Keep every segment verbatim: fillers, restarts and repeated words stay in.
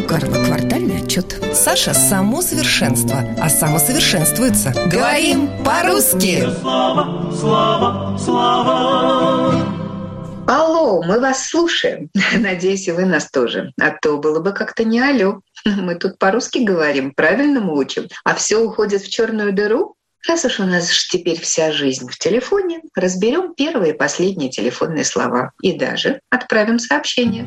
Карла квартальный отчет. Саша – само совершенство, а самосовершенствуется. Говорим по-русски. Слава, слава, слава. Алло, мы вас слушаем. Надеюсь, и вы нас тоже. А то было бы как-то не алло. Мы тут по-русски говорим, правильно мы учим. А все уходит в черную дыру? Раз уж у нас теперь вся жизнь в телефоне, разберем первые и последние телефонные слова. И даже отправим сообщение.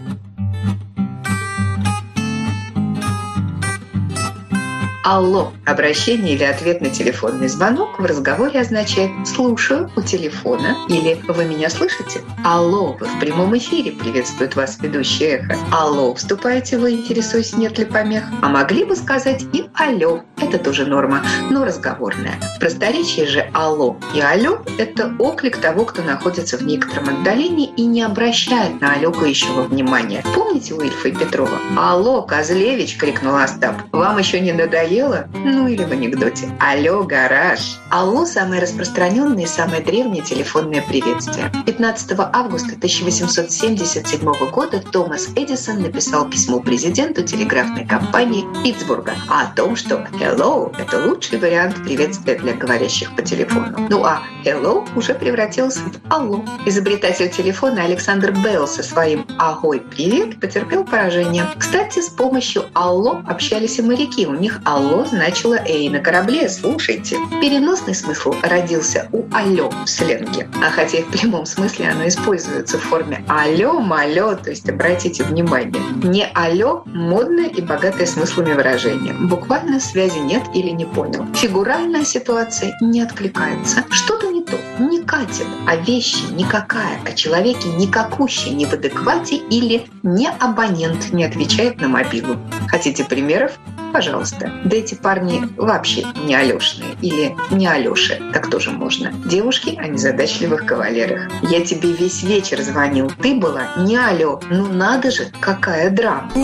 Алло. Обращение или ответ на телефонный звонок в разговоре означает «слушаю у телефона» или «вы меня слышите?». Алло. Вы в прямом эфире. Приветствует вас ведущий Эхо. Алло. Вступаете вы, интересуюсь, нет ли помех. А могли бы сказать и алло. Это тоже норма, но разговорная. В просторечии же алло и алло – это оклик того, кто находится в некотором отдалении и не обращает на алёкающего внимания. Помните Уильфа и Петрова? «Алло, Козлевич!» – крикнул Остап. «Вам еще не надоело?» Ну или в анекдоте. Алло, гараж. Алло – самое распространенное и самое древнее телефонное приветствие. пятнадцатого августа тысяча восемьсот семьдесят седьмого года Томас Эдисон написал письмо президенту телеграфной компании Питтсбурга о том, что hello – это лучший вариант приветствия для говорящих по телефону. Ну а hello уже превратился в алло. Изобретатель телефона Александр Белл со своим «Агой, привет» потерпел поражение. Кстати, с помощью алло общались и моряки. У них алло «Алло» значило «Эй, на корабле, слушайте». Переносный смысл родился у «алло» в сленге. А хотя и в прямом смысле оно используется в форме «алло, малё», то есть обратите внимание. Не «алло» — модное и богатое смыслами выражение. Буквально связи нет или не понял. Фигуральная ситуация не откликается. Что-то не то, не катит, а вещи никакая, о человеке никакущий, не в адеквате или не абонент не отвечает на мобилу. Хотите примеров? Пожалуйста. Да эти парни вообще не алёшные или не алёши, так тоже можно. Девушки о незадачливых кавалерах. Я тебе весь вечер звонил, ты была не алё. Ну надо же, какая драма.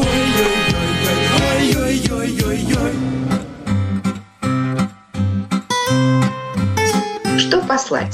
Что послать?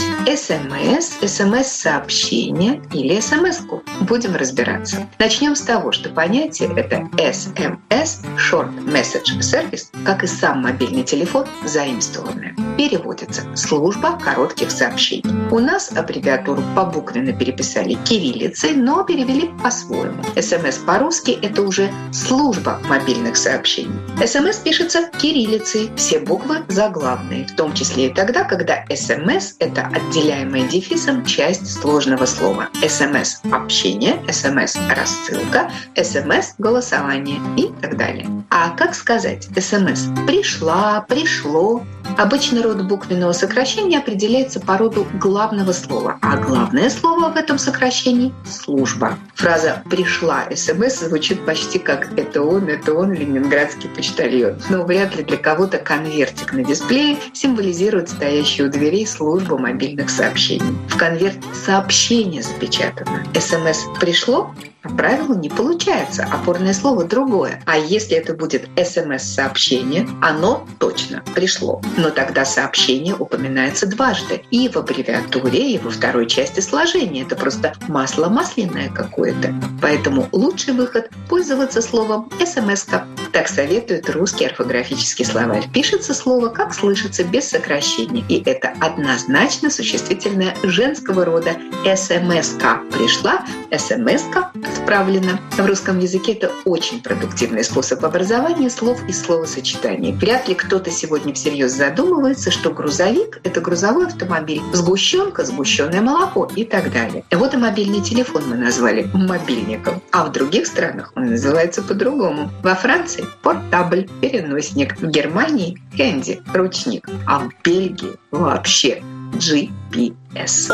СМС, СМС-сообщение или СМС-ку? Будем разбираться. Начнем с того, что понятие это эс эм эс, Short Message Service, как и сам мобильный телефон, заимствованное. Переводится «служба коротких сообщений». У нас аббревиатуру побуквенно переписали кириллицей, но перевели по-своему. СМС по-русски – это уже служба мобильных сообщений. СМС пишется кириллицей, все буквы заглавные, в том числе и тогда, когда СМС – это отделяемая дефисом часть сложного слова. СМС – общение, СМС – рассылка, СМС – голосование и так далее. А как сказать СМС? Пришла, пришло. Обычно род буквенного сокращения определяется по роду главного слова, а главное слово в этом сокращении – служба. Фраза «пришла СМС» звучит почти как «это он, это он, ленинградский почтальон». Но вряд ли для кого-то конвертик на дисплее символизирует стоящую у дверей службу мобильных сообщений. В конверт сообщение запечатано. СМС «пришло» по правилу не получается, опорное слово другое. А если это будет СМС-сообщение, оно точно пришло. Но тогда сообщение упоминается дважды. И в аббревиатуре, и во второй части сложения. Это просто масло масляное какое-то. Поэтому лучший выход – пользоваться словом «СМС-ка». Так советует русский орфографический словарь. Пишется слово как слышится, без сокращений. И это однозначно существительное женского рода. СМС-ка пришла, СМС-ка отправлена. В русском языке это очень продуктивный способ образования слов и словосочетаний. Вряд ли кто-то сегодня всерьез задумывается, что грузовик – это грузовой автомобиль, сгущенка – сгущенное молоко и так далее. Вот и мобильный телефон мы назвали мобильником, а в других странах он называется по-другому. Во Франции – портабль, переносник, в Германии – хэнди, ручник, а в Бельгии вообще джи пи эс.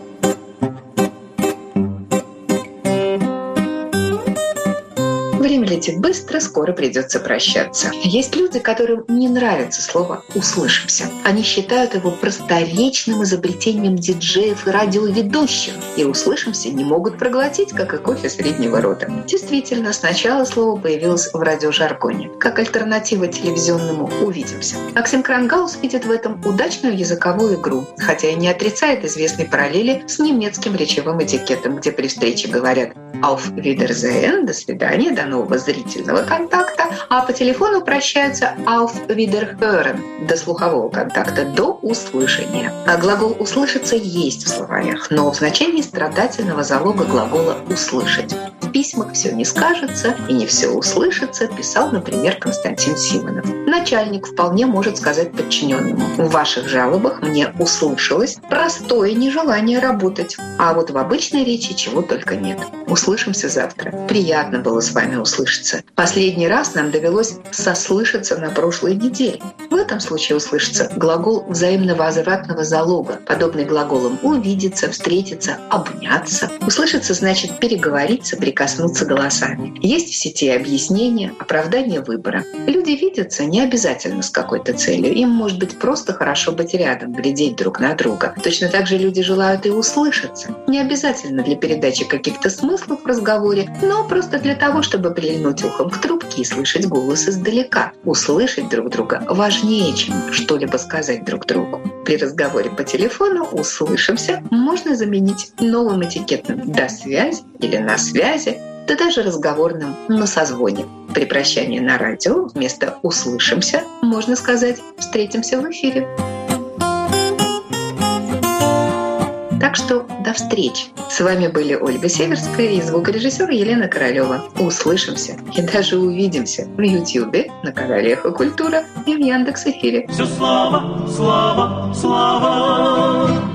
Время для Смотрите, быстро, скоро придется прощаться. Есть люди, которым не нравится слово «услышимся». Они считают его просторечным изобретением диджеев и радиоведущих. И «услышимся» не могут проглотить, как и кофе среднего рода. Действительно, сначала слово появилось в радиожаргоне, как альтернатива телевизионному «увидимся». Максим Крангаус видит в этом удачную языковую игру, хотя и не отрицает известной параллели с немецким речевым этикетом, где при встрече говорят «auf Wiedersehen», «до свидания», «до нового зрительного контакта», а по телефону прощаются «auf Wiederhören», «до слухового контакта», «до услышания». А глагол «услышаться» есть в словарях, но в значении страдательного залога глагола «услышать». В письмах «все не скажется» и «не все услышится» писал, например, Константин Симонов. Начальник вполне может сказать подчиненному: «В ваших жалобах мне услышалось простое нежелание работать». А вот в обычной речи чего только нет. Услышимся завтра. Приятно было с вами услышаться. Последний раз нам довелось сослышаться на прошлой неделе. В этом случае услышаться глагол взаимного возвратного залога, подобный глаголам увидеться, встретиться, обняться. Услышаться значит переговорить, соприкоснуться голосами. Есть в сети объяснения, оправдание выбора. Люди видятся не обязательно с какой-то целью. Им может быть просто хорошо быть рядом, глядеть друг на друга. Точно так же люди желают и услышаться. Не обязательно для передачи каких-то смыслов в разговоре, но просто для того, чтобы прильнуть ухом к трубке и слышать голос издалека. Услышать друг друга важнее, чем что-либо сказать друг другу. При разговоре по телефону «услышимся» можно заменить новым этикетным «до связи» или «на связи», да даже разговорным «на созвоне». При прощании на радио вместо «услышимся» можно сказать «встретимся в эфире». Так что до встречи. С вами были Ольга Северская и звукорежиссер Елена Королева. Услышимся и даже увидимся в Ютьюбе, на канале Эхо Культура и в Яндекс.Эфире. Все слава, слава, слава.